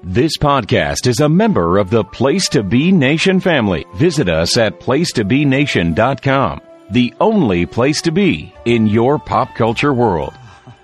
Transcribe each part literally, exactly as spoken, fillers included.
This podcast is a member of the Place to Be Nation family. Visit us at place to be nation dot com, the only place to be in your pop culture world.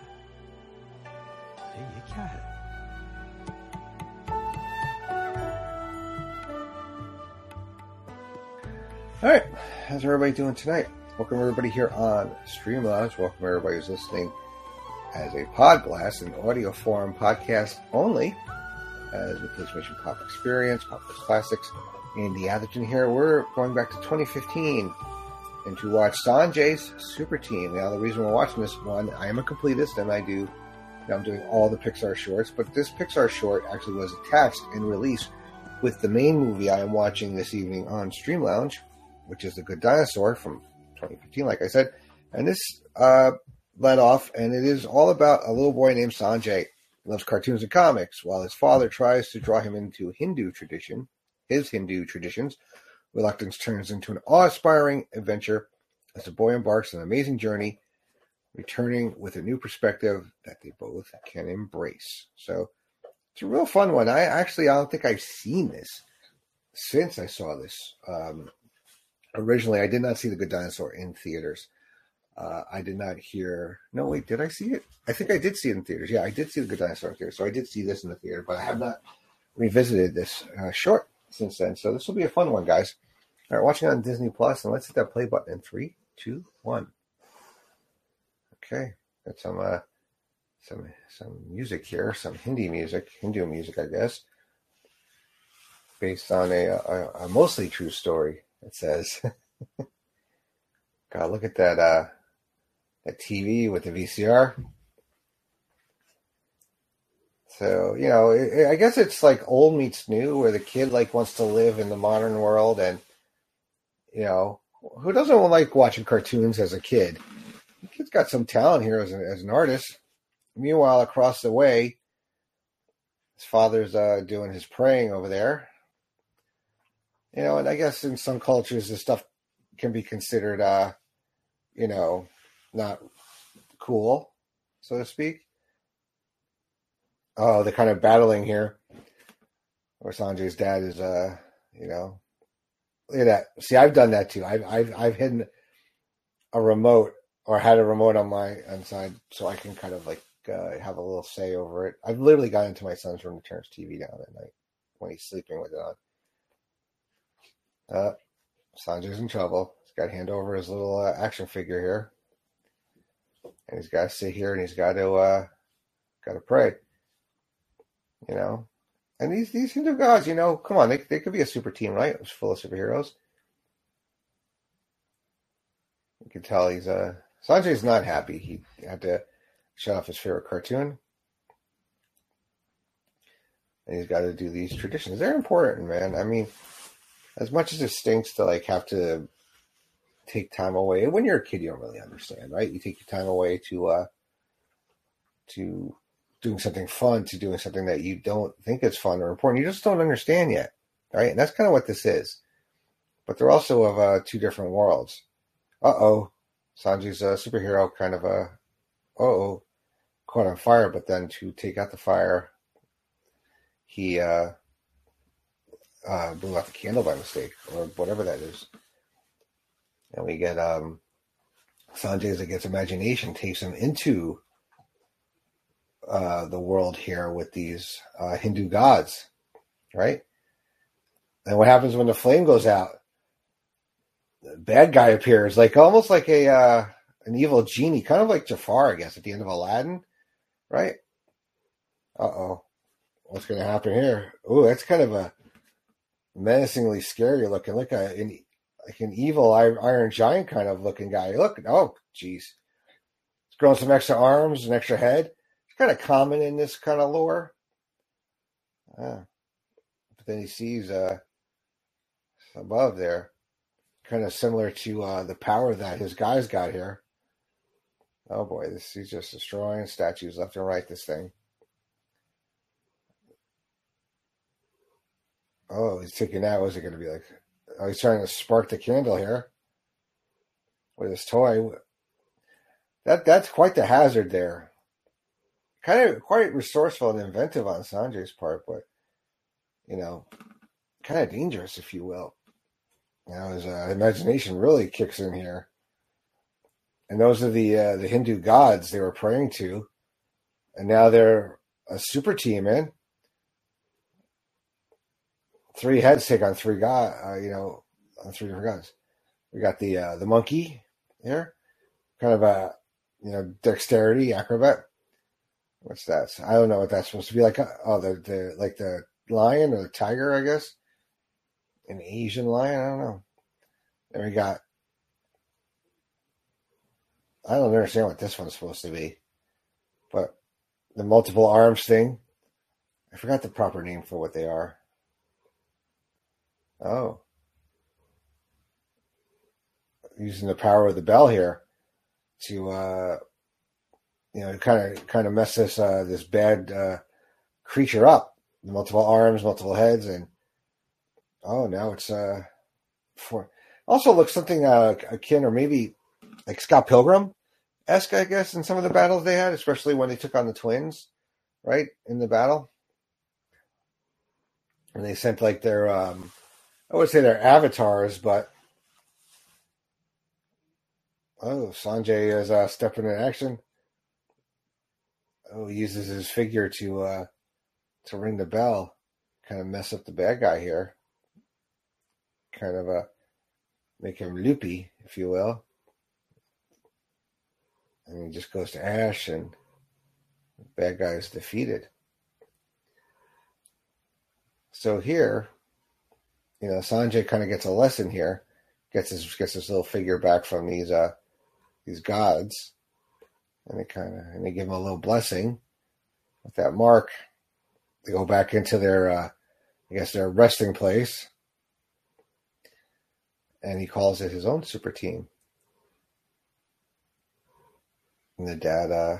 All right, how's everybody doing tonight? Welcome everybody here on Stream Lounge. Welcome everybody who's listening as a Podblast, an audio form podcast only, as we Place Mission Pop Experience, Pop Classics. Andy Atherton here. We're going back to twenty fifteen and to watch Sanjay's Super Team. Now, the reason we're watching this one, I am a completist and I do, you know, I'm doing all the Pixar shorts, but this Pixar short actually was attached and released with the main movie I am watching this evening on Stream Lounge, which is The Good Dinosaur from twenty fifteen, like I said. And this uh, led off, and it is all about a little boy named Sanjay. He loves cartoons and comics, while his father tries to draw him into Hindu tradition, his Hindu traditions. Reluctance turns into an awe-inspiring adventure as the boy embarks on an amazing journey, returning with a new perspective that they both can embrace. So it's a real fun one. I actually, I don't think I've seen this since I saw this. Um, originally, I did not see The Good Dinosaur in theaters. Uh, I did not hear... No, wait, did I see it? I think I did see it in theaters. Yeah, I did see The Good Dinosaur in theaters. So I did see this in the theater, but I have not revisited this uh, short since then. So this will be a fun one, guys. All right, watching on Disney Plus, and let's hit that play button in three, two, one. Okay, got some uh, some some music here, some Hindi music, Hindu music, I guess, based on a, a, a mostly true story. It says, God, look at that. Uh, A T V with the V C R. So, you know, it, I guess it's like old meets new, where the kid like wants to live in the modern world, and you know, who doesn't like watching cartoons as a kid? The kid's got some talent here as, a, as an artist. Meanwhile, across the way, his father's uh, doing his praying over there. You know, and I guess in some cultures, this stuff can be considered, uh, you know, not cool, so to speak. Oh, they're kind of battling here, where Sanjay's dad is, uh, you know, look at that. See, I've done that too. I've I've I've hidden a remote or had a remote on my inside so I can kind of like uh, have a little say over it. I've literally gone into my son's room to turn his T V down at night when he's sleeping with it on. Uh, Sanjay's in trouble. He's got to hand over his little uh, action figure here. And he's got to sit here and he's got to uh, got to pray, you know. And these these Hindu gods, you know, come on, they they could be a super team, right? It's full of superheroes. You can tell he's uh Sanjay's not happy. He had to shut off his favorite cartoon, and he's got to do these traditions. They're important, man. I mean, as much as it stinks to like have to take time away. When you're a kid, you don't really understand, right? You take your time away to uh, to doing something fun, to doing something that you don't think is fun or important. You just don't understand yet, right? And that's kind of what this is. But they're also of uh, two different worlds. Uh-oh. Sanjay's a superhero, kind of a, uh-oh, caught on fire. But then to take out the fire, he uh, uh, blew out the candle by mistake, or whatever that is. And we get um, Sanjay, as it gets imagination, takes him into uh, the world here with these uh, Hindu gods, right? And what happens when the flame goes out? The bad guy appears, like almost like a uh, an evil genie, kind of like Jafar, I guess, at the end of Aladdin, right? Uh-oh. What's going to happen here? Oh, that's kind of a menacingly scary looking. Look at it. Like an evil Iron Giant kind of looking guy. Look, oh, geez. He's growing some extra arms, an extra head. It's kind of common in this kind of lore. Ah. But then he sees uh, above there, kind of similar to uh, the power that his guys got here. Oh, boy, this he's just destroying statues left and right, this thing. Oh, he's taking that. What's it going to be like? Oh, he's trying to spark the candle here with his toy. That that's quite the hazard there. Kind of quite resourceful and inventive on Sanjay's part, but you know, kind of dangerous, if you will. You know, his uh, imagination really kicks in here. And those are the uh, the Hindu gods they were praying to. And now they're a super team, man. Three heads take on three god, uh, you know, on three different gods. We got the uh, the monkey here, kind of a, you know, dexterity acrobat. What's that? I don't know what that's supposed to be like. Oh, the the like the lion or the tiger, I guess. An Asian lion, I don't know. Then we got. I don't understand what this one's supposed to be, but the multiple arms thing. I forgot the proper name for what they are. Oh. Using the power of the bell here to, uh, you know, kind of kind of mess this uh, this bad uh, creature up. Multiple arms, multiple heads, and oh, now it's uh, for also looks something uh, akin or maybe like Scott Pilgrim-esque, I guess, in some of the battles they had, especially when they took on the twins, right, in the battle. And they sent like their, um, I would say their avatars, but oh, Sanjay is uh, stepping in action. Oh, he uses his figure to uh, to ring the bell, kind of mess up the bad guy here, kind of uh, make him loopy, if you will. And he just goes to Ash, and the bad guy is defeated. So here, you know, Sanjay kind of gets a lesson here, gets his gets his little figure back from these uh these gods, and they kind of and they give him a little blessing with that mark. They go back into their, uh, I guess, their resting place, and he calls it his own super team. And the dad, uh,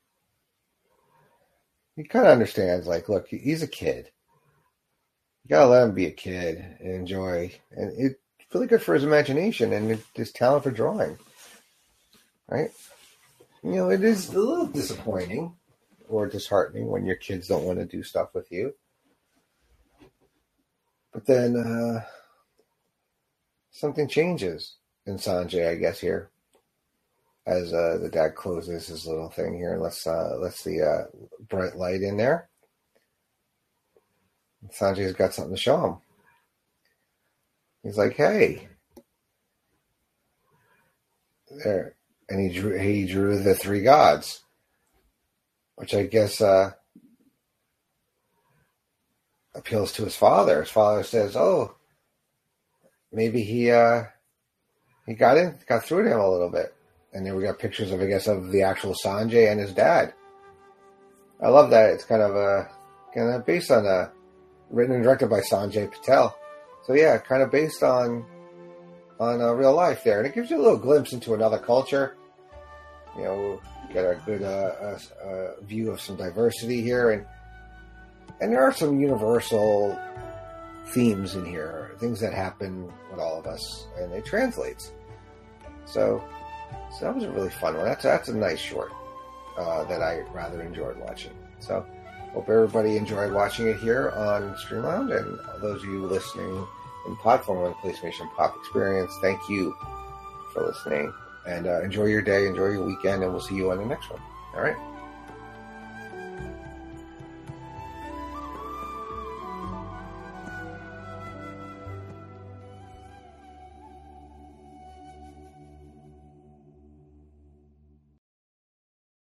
he kind of understands, like, look, he's a kid. You gotta let him be a kid and enjoy. And it's really good for his imagination and his talent for drawing. Right? You know, it is a little disappointing or disheartening when your kids don't want to do stuff with you. But then uh, something changes in Sanjay, I guess, here. As uh, the dad closes his little thing here and lets, uh, lets the uh, bright light in there. Sanjay's got something to show him. He's like, hey. There. And he drew he drew the three gods. Which I guess uh, appeals to his father. His father says, oh, maybe he uh, he got in, got through to him a little bit. And then we got pictures of, I guess, of the actual Sanjay and his dad. I love that. It's kind of a kind of based on a written and directed by Sanjay Patel. So yeah, kind of based on on uh, real life there, and it gives you a little glimpse into another culture. You know, you get a good uh, uh, uh, view of some diversity here, and and there are some universal themes in here, things that happen with all of us, and it translates. So, so that was a really fun one. That's that's a nice short uh, that I rather enjoyed watching. So, hope everybody enjoyed watching it here on Streamlounge, and those of you listening in platform on the PlayStation Pop Experience, thank you for listening. And uh, enjoy your day, enjoy your weekend, and we'll see you on the next one. All right?